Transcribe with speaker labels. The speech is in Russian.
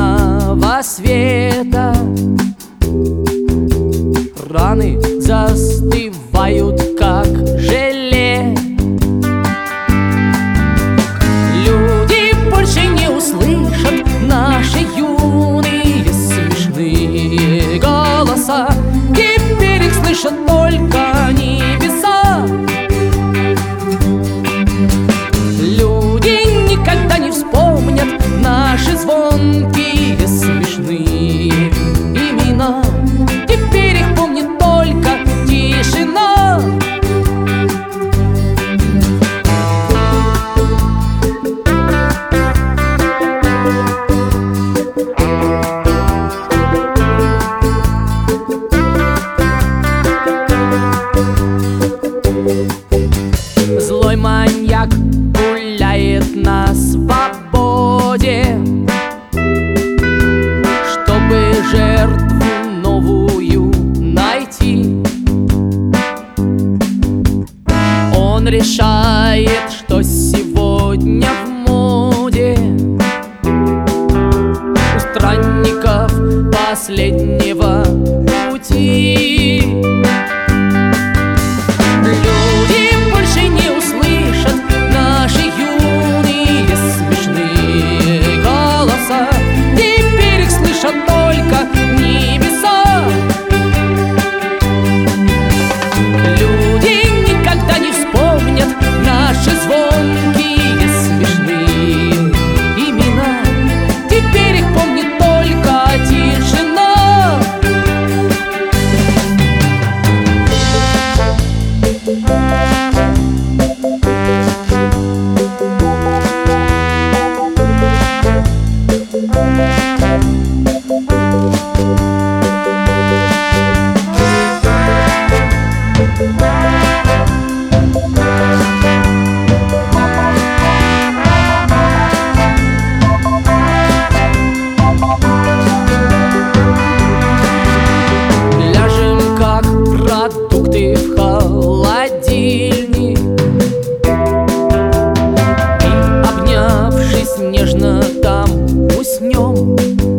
Speaker 1: лунного света. Раны застывают, как желе. Люди больше не услышат наши юные смешные голоса. Теперь их слышат только небеса. Люди никогда не вспомнят наши звонкие смешные имена. Теперь их помнит только тишина. Злой маньяк гуляет на свободе, чтобы жертву новую найти. Он решает, что сегодня в моде у странников последнего пути. Люди больше не услышат наши юные смешные голоса. Теперь их слышат только небеса. Люди никогда не вспомнят наши звонкие смешные имена. Теперь их помнит только тишина. Ляжем, как продукты в холодильник, и, обнявшись нежно, там уснем.